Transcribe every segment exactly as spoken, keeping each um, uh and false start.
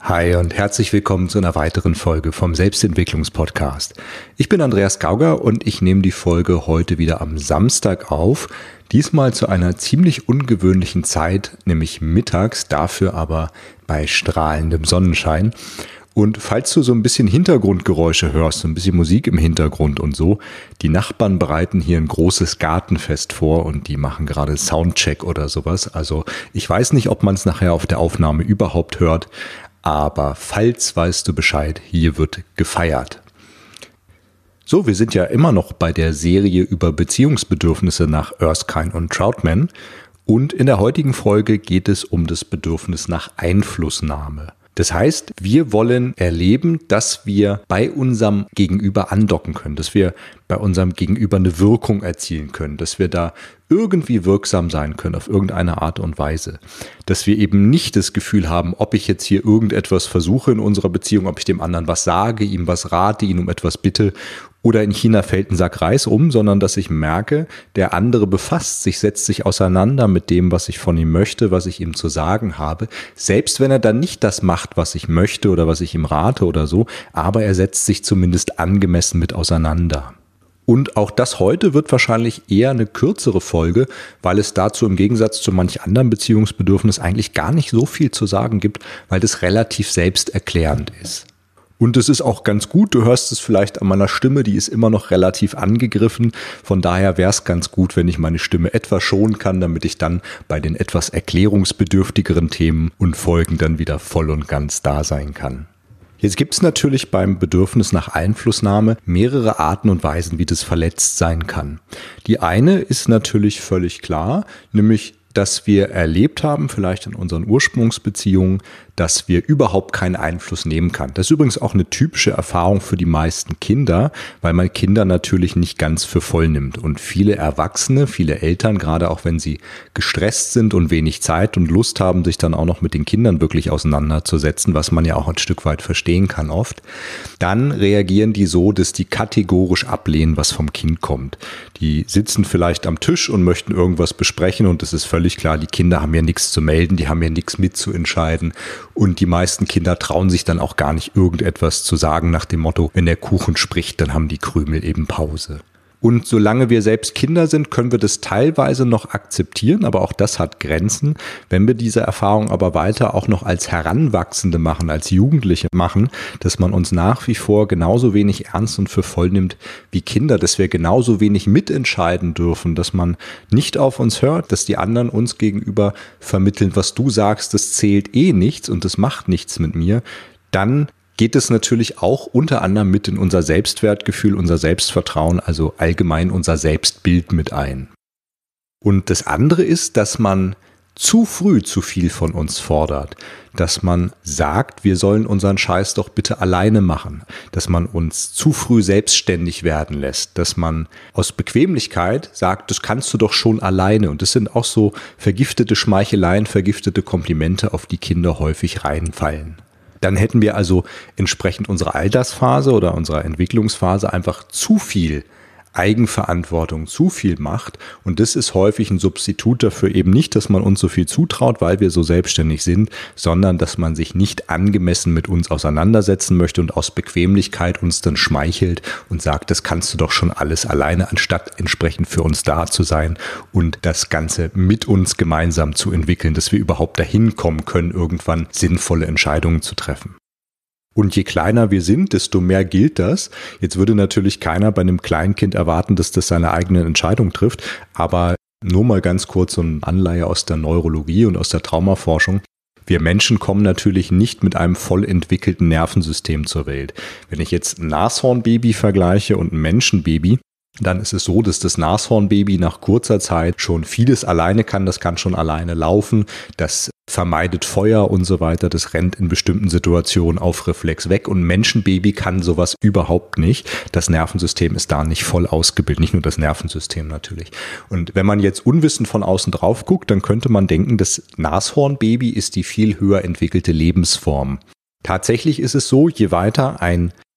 Hi und herzlich willkommen zu einer weiteren Folge vom Selbstentwicklungspodcast. Ich bin Andreas Gauger und ich nehme die Folge heute wieder am Samstag auf. Diesmal zu einer ziemlich ungewöhnlichen Zeit, nämlich mittags, dafür aber bei strahlendem Sonnenschein. Und falls du so ein bisschen Hintergrundgeräusche hörst, so ein bisschen Musik im Hintergrund und so, die Nachbarn bereiten hier ein großes Gartenfest vor und die machen gerade Soundcheck oder sowas. Also ich weiß nicht, ob man es nachher auf der Aufnahme überhaupt hört, aber falls weißt du Bescheid, hier wird gefeiert. So, wir sind ja immer noch bei der Serie über Beziehungsbedürfnisse nach Erskine und Troutman und in der heutigen Folge geht es um das Bedürfnis nach Einflussnahme. Das heißt, wir wollen erleben, dass wir bei unserem Gegenüber andocken können, dass wir bei unserem Gegenüber eine Wirkung erzielen können, dass wir da irgendwie wirksam sein können auf irgendeine Art und Weise. Dass wir eben nicht das Gefühl haben, ob ich jetzt hier irgendetwas versuche in unserer Beziehung, ob ich dem anderen was sage, ihm was rate, ihn um etwas bitte oder in China fällt ein Sack Reis um, sondern dass ich merke, der andere befasst sich, setzt sich auseinander mit dem, was ich von ihm möchte, was ich ihm zu sagen habe, selbst wenn er dann nicht das macht, was ich möchte oder was ich ihm rate oder so, aber er setzt sich zumindest angemessen mit auseinander. Und auch das heute wird wahrscheinlich eher eine kürzere Folge, weil es dazu im Gegensatz zu manch anderem Beziehungsbedürfnis eigentlich gar nicht so viel zu sagen gibt, weil das relativ selbsterklärend ist. Und es ist auch ganz gut, du hörst es vielleicht an meiner Stimme, die ist immer noch relativ angegriffen. Von daher wäre es ganz gut, wenn ich meine Stimme etwas schonen kann, damit ich dann bei den etwas erklärungsbedürftigeren Themen und Folgen dann wieder voll und ganz da sein kann. Jetzt gibt es natürlich beim Bedürfnis nach Einflussnahme mehrere Arten und Weisen, wie das verletzt sein kann. Die eine ist natürlich völlig klar, nämlich dass wir erlebt haben, vielleicht in unseren Ursprungsbeziehungen, dass wir überhaupt keinen Einfluss nehmen kann. Das ist übrigens auch eine typische Erfahrung für die meisten Kinder, weil man Kinder natürlich nicht ganz für voll nimmt. Und viele Erwachsene, viele Eltern, gerade auch wenn sie gestresst sind und wenig Zeit und Lust haben, sich dann auch noch mit den Kindern wirklich auseinanderzusetzen, was man ja auch ein Stück weit verstehen kann oft, dann reagieren die so, dass die kategorisch ablehnen, was vom Kind kommt. Die sitzen vielleicht am Tisch und möchten irgendwas besprechen und es ist völlig klar, die Kinder haben ja nichts zu melden, die haben ja nichts mitzuentscheiden. Und die meisten Kinder trauen sich dann auch gar nicht irgendetwas zu sagen nach dem Motto, wenn der Kuchen spricht, dann haben die Krümel eben Pause. Und solange wir selbst Kinder sind, können wir das teilweise noch akzeptieren, aber auch das hat Grenzen. Wenn wir diese Erfahrung aber weiter auch noch als Heranwachsende machen, als Jugendliche machen, dass man uns nach wie vor genauso wenig ernst und für voll nimmt wie Kinder, dass wir genauso wenig mitentscheiden dürfen, dass man nicht auf uns hört, dass die anderen uns gegenüber vermitteln, was du sagst, das zählt eh nichts und das macht nichts mit mir, dann geht es natürlich auch unter anderem mit in unser Selbstwertgefühl, unser Selbstvertrauen, also allgemein unser Selbstbild mit ein. Und das andere ist, dass man zu früh zu viel von uns fordert, dass man sagt, wir sollen unseren Scheiß doch bitte alleine machen, dass man uns zu früh selbstständig werden lässt, dass man aus Bequemlichkeit sagt, das kannst du doch schon alleine. Und das sind auch so vergiftete Schmeicheleien, vergiftete Komplimente, auf die Kinder häufig reinfallen. Dann hätten wir also entsprechend unserer Altersphase oder unserer Entwicklungsphase einfach zu viel Eigenverantwortung, zu viel Macht. Und das ist häufig ein Substitut dafür eben nicht, dass man uns so viel zutraut, weil wir so selbstständig sind, sondern dass man sich nicht angemessen mit uns auseinandersetzen möchte und aus Bequemlichkeit uns dann schmeichelt und sagt, das kannst du doch schon alles alleine, anstatt entsprechend für uns da zu sein und das Ganze mit uns gemeinsam zu entwickeln, dass wir überhaupt dahin kommen können, irgendwann sinnvolle Entscheidungen zu treffen. Und je kleiner wir sind, desto mehr gilt das. Jetzt würde natürlich keiner bei einem Kleinkind erwarten, dass das seine eigene Entscheidung trifft. Aber nur mal ganz kurz so eine Anleihe aus der Neurologie und aus der Traumaforschung. Wir Menschen kommen natürlich nicht mit einem voll entwickelten Nervensystem zur Welt. Wenn ich jetzt ein Nashornbaby vergleiche und ein Menschenbaby, dann ist es so, dass das Nashornbaby nach kurzer Zeit schon vieles alleine kann. Das kann schon alleine laufen, das vermeidet Feuer und so weiter. Das rennt in bestimmten Situationen auf Reflex weg. Und ein Menschenbaby kann sowas überhaupt nicht. Das Nervensystem ist da nicht voll ausgebildet. Nicht nur das Nervensystem natürlich. Und wenn man jetzt unwissend von außen drauf guckt, dann könnte man denken, das Nashornbaby ist die viel höher entwickelte Lebensform. Tatsächlich ist es so, je weiter ein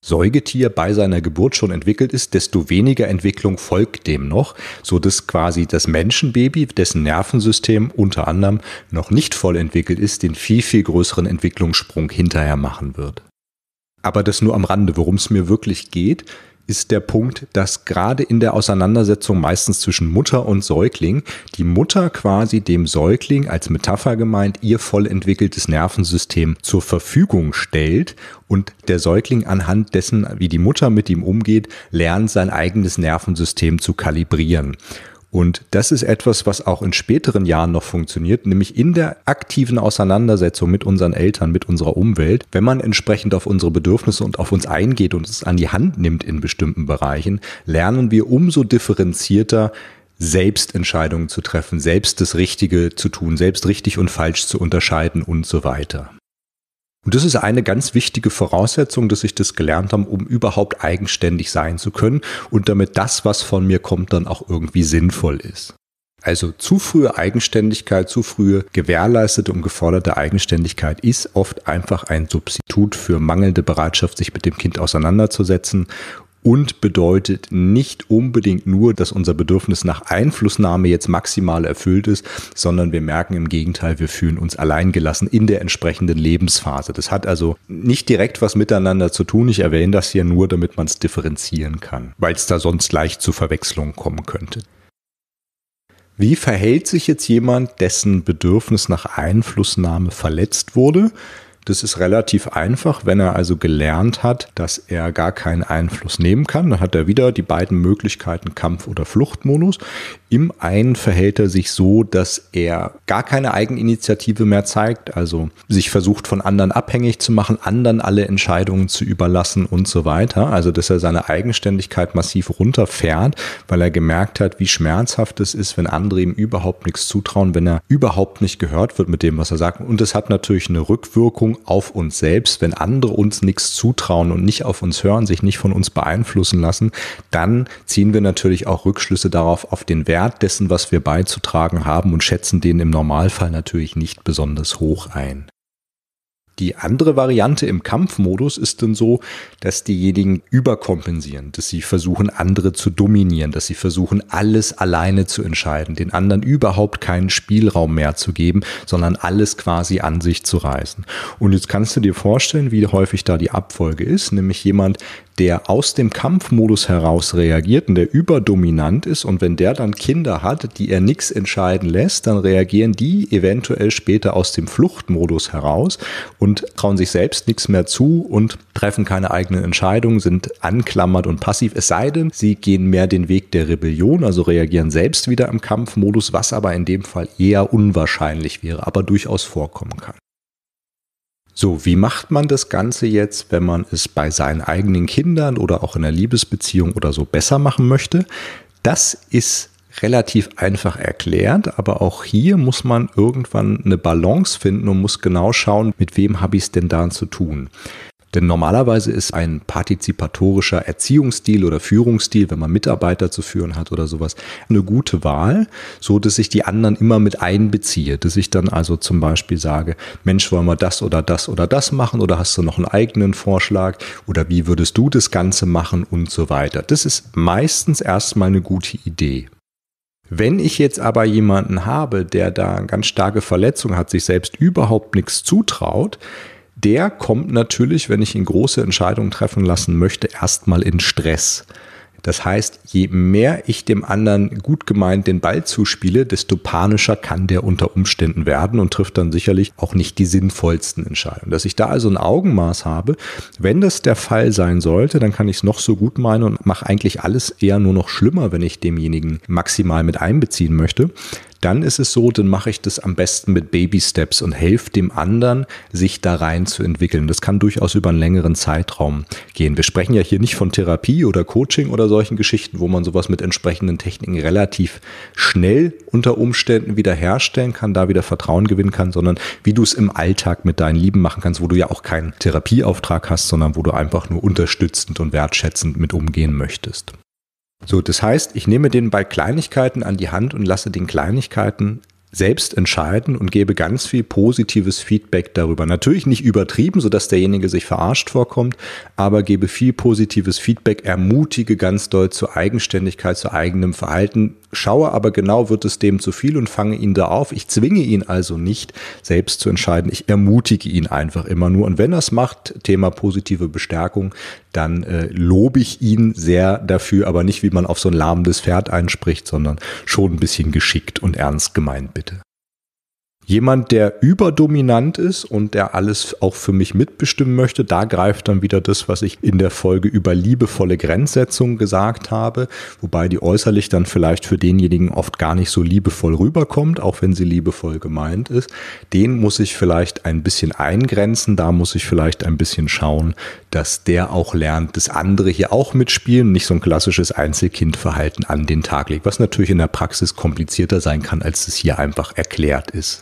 Säugetier bei seiner Geburt schon entwickelt ist, desto weniger Entwicklung folgt dem noch, so dass quasi das Menschenbaby, dessen Nervensystem unter anderem noch nicht voll entwickelt ist, den viel, viel größeren Entwicklungssprung hinterher machen wird. Aber das nur am Rande. Worum es mir wirklich geht, ist der Punkt, dass gerade in der Auseinandersetzung meistens zwischen Mutter und Säugling die Mutter quasi dem Säugling als Metapher gemeint ihr voll entwickeltes Nervensystem zur Verfügung stellt und der Säugling anhand dessen, wie die Mutter mit ihm umgeht, lernt sein eigenes Nervensystem zu kalibrieren. Und das ist etwas, was auch in späteren Jahren noch funktioniert, nämlich in der aktiven Auseinandersetzung mit unseren Eltern, mit unserer Umwelt. Wenn man entsprechend auf unsere Bedürfnisse und auf uns eingeht und es an die Hand nimmt in bestimmten Bereichen, lernen wir umso differenzierter, selbst Entscheidungen zu treffen, selbst das Richtige zu tun, selbst richtig und falsch zu unterscheiden und so weiter. Und das ist eine ganz wichtige Voraussetzung, dass ich das gelernt habe, um überhaupt eigenständig sein zu können und damit das, was von mir kommt, dann auch irgendwie sinnvoll ist. Also zu frühe Eigenständigkeit, zu frühe gewährleistete und geforderte Eigenständigkeit ist oft einfach ein Substitut für mangelnde Bereitschaft, sich mit dem Kind auseinanderzusetzen und bedeutet nicht unbedingt nur, dass unser Bedürfnis nach Einflussnahme jetzt maximal erfüllt ist, sondern wir merken im Gegenteil, wir fühlen uns alleingelassen in der entsprechenden Lebensphase. Das hat also nicht direkt was miteinander zu tun. Ich erwähne das hier nur, damit man es differenzieren kann, weil es da sonst leicht zu Verwechslungen kommen könnte. Wie verhält sich jetzt jemand, dessen Bedürfnis nach Einflussnahme verletzt wurde? Das ist relativ einfach, wenn er also gelernt hat, dass er gar keinen Einfluss nehmen kann. Dann hat er wieder die beiden Möglichkeiten Kampf- oder Fluchtmodus. Im einen verhält er sich so, dass er gar keine Eigeninitiative mehr zeigt, also sich versucht von anderen abhängig zu machen, anderen alle Entscheidungen zu überlassen und so weiter. Also dass er seine Eigenständigkeit massiv runterfährt, weil er gemerkt hat, wie schmerzhaft es ist, wenn andere ihm überhaupt nichts zutrauen, wenn er überhaupt nicht gehört wird mit dem, was er sagt. Und es hat natürlich eine Rückwirkung auf uns selbst. Wenn andere uns nichts zutrauen und nicht auf uns hören, sich nicht von uns beeinflussen lassen, dann ziehen wir natürlich auch Rückschlüsse darauf, auf den Wert dessen, was wir beizutragen haben und schätzen den im Normalfall natürlich nicht besonders hoch ein. Die andere Variante im Kampfmodus ist dann so, dass diejenigen überkompensieren, dass sie versuchen, andere zu dominieren, dass sie versuchen, alles alleine zu entscheiden, den anderen überhaupt keinen Spielraum mehr zu geben, sondern alles quasi an sich zu reißen. Und jetzt kannst du dir vorstellen, wie häufig da die Abfolge ist, nämlich jemand, der aus dem Kampfmodus heraus reagiert und der überdominant ist und wenn der dann Kinder hat, die er nichts entscheiden lässt, dann reagieren die eventuell später aus dem Fluchtmodus heraus und trauen sich selbst nichts mehr zu und treffen keine eigenen Entscheidungen, sind anklammert und passiv, es sei denn, sie gehen mehr den Weg der Rebellion, also reagieren selbst wieder im Kampfmodus, was aber in dem Fall eher unwahrscheinlich wäre, aber durchaus vorkommen kann. So, wie macht man das Ganze jetzt, wenn man es bei seinen eigenen Kindern oder auch in einer Liebesbeziehung oder so besser machen möchte? Das ist relativ einfach erklärt, aber auch hier muss man irgendwann eine Balance finden und muss genau schauen, mit wem habe ich es denn da zu tun. Denn normalerweise ist ein partizipatorischer Erziehungsstil oder Führungsstil, wenn man Mitarbeiter zu führen hat oder sowas, eine gute Wahl, so dass ich die anderen immer mit einbeziehe. Dass ich dann also zum Beispiel sage, Mensch, wollen wir das oder das oder das machen oder hast du noch einen eigenen Vorschlag oder wie würdest du das Ganze machen und so weiter. Das ist meistens erstmal eine gute Idee. Wenn ich jetzt aber jemanden habe, der da eine ganz starke Verletzung hat, sich selbst überhaupt nichts zutraut, der kommt natürlich, wenn ich ihn große Entscheidungen treffen lassen möchte, erstmal in Stress. Das heißt, je mehr ich dem anderen gut gemeint den Ball zuspiele, desto panischer kann der unter Umständen werden und trifft dann sicherlich auch nicht die sinnvollsten Entscheidungen. Dass ich da also ein Augenmaß habe, wenn das der Fall sein sollte, dann kann ich es noch so gut meinen und mache eigentlich alles eher nur noch schlimmer, wenn ich demjenigen maximal mit einbeziehen möchte. Dann ist es so, dann mache ich das am besten mit Baby-Steps und helfe dem anderen, sich da rein zu entwickeln. Das kann durchaus über einen längeren Zeitraum gehen. Wir sprechen ja hier nicht von Therapie oder Coaching oder solchen Geschichten, wo man sowas mit entsprechenden Techniken relativ schnell unter Umständen wieder herstellen kann, da wieder Vertrauen gewinnen kann, sondern wie du es im Alltag mit deinen Lieben machen kannst, wo du ja auch keinen Therapieauftrag hast, sondern wo du einfach nur unterstützend und wertschätzend mit umgehen möchtest. So, das heißt, ich nehme den bei Kleinigkeiten an die Hand und lasse den Kleinigkeiten selbst entscheiden und gebe ganz viel positives Feedback darüber. Natürlich nicht übertrieben, sodass derjenige sich verarscht vorkommt, aber gebe viel positives Feedback, ermutige ganz doll zur Eigenständigkeit, zu eigenem Verhalten, schaue aber genau, wird es dem zu viel und fange ihn da auf. Ich zwinge ihn also nicht, selbst zu entscheiden. Ich ermutige ihn einfach immer nur. Und wenn er es macht, Thema positive Bestärkung, dann äh, lobe ich ihn sehr dafür, aber nicht, wie man auf so ein lahmendes Pferd einspricht, sondern schon ein bisschen geschickt und ernst gemeint, bitte. Jemand, der überdominant ist und der alles auch für mich mitbestimmen möchte, da greift dann wieder das, was ich in der Folge über liebevolle Grenzsetzung gesagt habe, wobei die äußerlich dann vielleicht für denjenigen oft gar nicht so liebevoll rüberkommt, auch wenn sie liebevoll gemeint ist. Den muss ich vielleicht ein bisschen eingrenzen, da muss ich vielleicht ein bisschen schauen, dass der auch lernt, dass andere hier auch mitspielen, nicht so ein klassisches Einzelkindverhalten an den Tag legt, was natürlich in der Praxis komplizierter sein kann, als es hier einfach erklärt ist.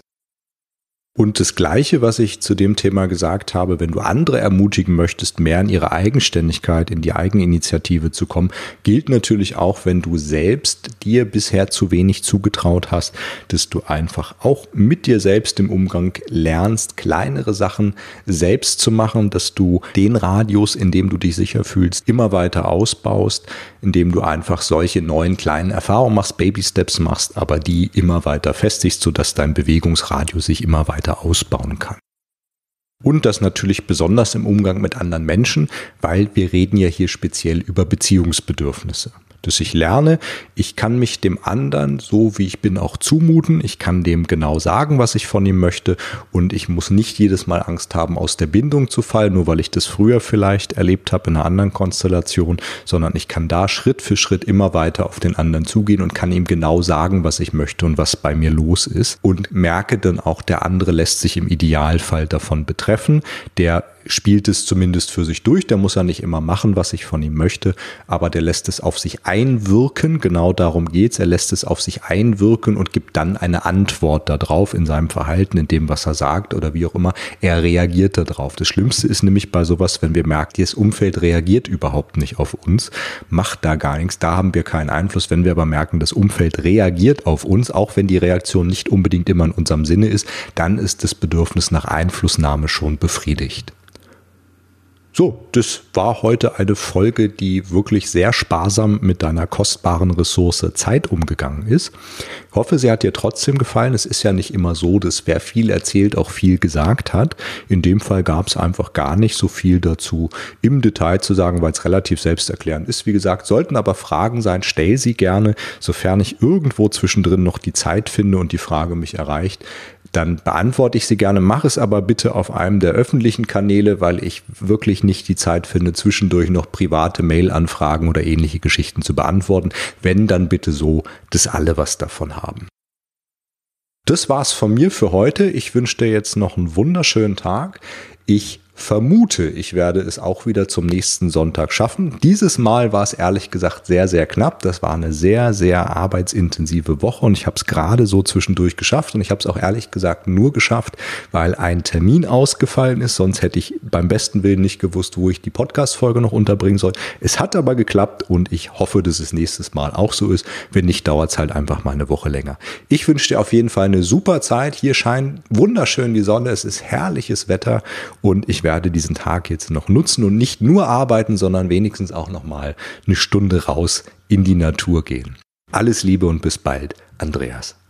Und das Gleiche, was ich zu dem Thema gesagt habe, wenn du andere ermutigen möchtest, mehr in ihre Eigenständigkeit, in die Eigeninitiative zu kommen, gilt natürlich auch, wenn du selbst dir bisher zu wenig zugetraut hast, dass du einfach auch mit dir selbst im Umgang lernst, kleinere Sachen selbst zu machen, dass du den Radius, in dem du dich sicher fühlst, immer weiter ausbaust, indem du einfach solche neuen kleinen Erfahrungen machst, Baby-Steps machst, aber die immer weiter festigst, sodass dein Bewegungsradius sich immer weiter ausbauen kann. Und das natürlich besonders im Umgang mit anderen Menschen, weil wir reden ja hier speziell über Beziehungsbedürfnisse. Dass ich lerne, ich kann mich dem anderen, so wie ich bin, auch zumuten. Ich kann dem genau sagen, was ich von ihm möchte. Und ich muss nicht jedes Mal Angst haben, aus der Bindung zu fallen, nur weil ich das früher vielleicht erlebt habe in einer anderen Konstellation, sondern ich kann da Schritt für Schritt immer weiter auf den anderen zugehen und kann ihm genau sagen, was ich möchte und was bei mir los ist. Und merke dann auch, der andere lässt sich im Idealfall davon betreffen. Der spielt es zumindest für sich durch, der muss ja nicht immer machen, was ich von ihm möchte, aber der lässt es auf sich einwirken, genau darum geht's, er lässt es auf sich einwirken und gibt dann eine Antwort darauf in seinem Verhalten, in dem, was er sagt oder wie auch immer, er reagiert darauf. Das Schlimmste ist nämlich bei sowas, wenn wir merken, das Umfeld reagiert überhaupt nicht auf uns, macht da gar nichts, da haben wir keinen Einfluss. Wenn wir aber merken, das Umfeld reagiert auf uns, auch wenn die Reaktion nicht unbedingt immer in unserem Sinne ist, dann ist das Bedürfnis nach Einflussnahme schon befriedigt. So, das war heute eine Folge, die wirklich sehr sparsam mit deiner kostbaren Ressource Zeit umgegangen ist. Ich hoffe, sie hat dir trotzdem gefallen. Es ist ja nicht immer so, dass wer viel erzählt, auch viel gesagt hat. In dem Fall gab es einfach gar nicht so viel dazu im Detail zu sagen, weil es relativ selbsterklärend ist. Wie gesagt, sollten aber Fragen sein, stell sie gerne, sofern ich irgendwo zwischendrin noch die Zeit finde und die Frage mich erreicht. Dann beantworte ich sie gerne, mache es aber bitte auf einem der öffentlichen Kanäle, weil ich wirklich nicht die Zeit finde, zwischendurch noch private Mail-Anfragen oder ähnliche Geschichten zu beantworten. Wenn, dann bitte so, dass alle was davon haben. Das war's von mir für heute. Ich wünsche dir jetzt noch einen wunderschönen Tag. Ich vermute, ich werde es auch wieder zum nächsten Sonntag schaffen. Dieses Mal war es ehrlich gesagt sehr, sehr knapp. Das war eine sehr, sehr arbeitsintensive Woche und ich habe es gerade so zwischendurch geschafft und ich habe es auch ehrlich gesagt nur geschafft, weil ein Termin ausgefallen ist. Sonst hätte ich beim besten Willen nicht gewusst, wo ich die Podcast-Folge noch unterbringen soll. Es hat aber geklappt und ich hoffe, dass es nächstes Mal auch so ist. Wenn nicht, dauert es halt einfach mal eine Woche länger. Ich wünsche dir auf jeden Fall eine super Zeit. Hier scheint wunderschön die Sonne. Es ist herrliches Wetter und ich werde diesen Tag jetzt noch nutzen und nicht nur arbeiten, sondern wenigstens auch noch mal eine Stunde raus in die Natur gehen. Alles Liebe und bis bald, Andreas.